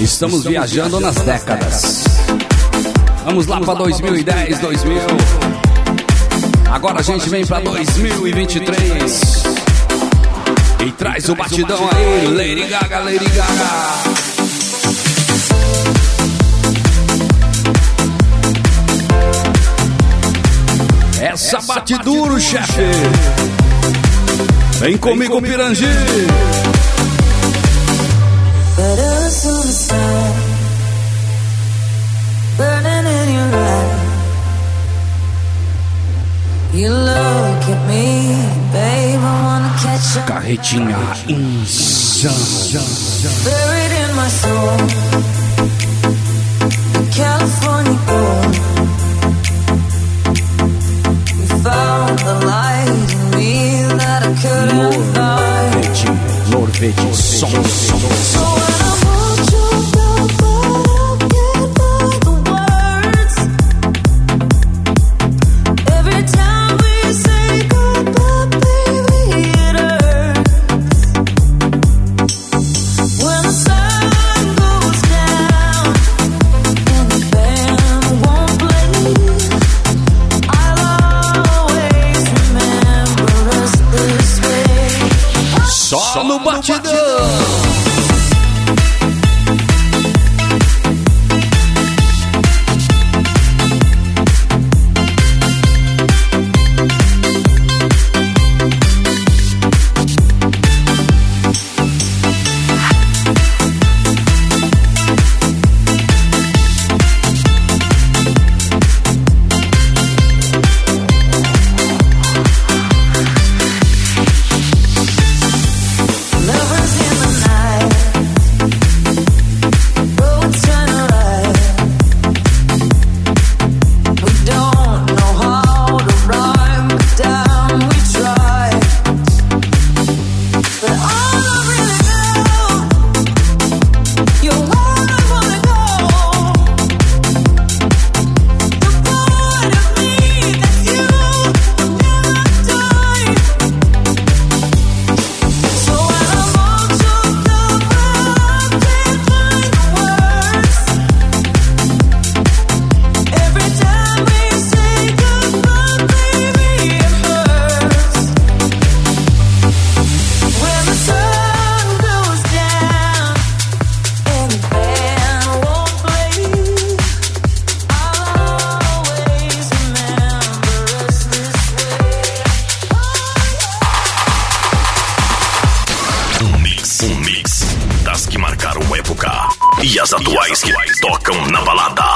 Estamos viajando nas décadas. Vamos lá para 2010, 2000. Agora a gente vem para 2023 e traz o batidão aí, Lady Gaga, Lady Gaga. Essa bate duro, chefe. Vem comigo, Pirangi. Carretinha insana. Buried in my soul, California gold. You found the light in me that I couldn't find. Norvete, som. So when I hold you down, but I can't find the words. Every time we say goodbye, baby, it hurts. When the sun goes down and the band won't play, I'll always remember us this way. Só no batidão. Um mix das que marcaram época e as atuais que tocam na balada.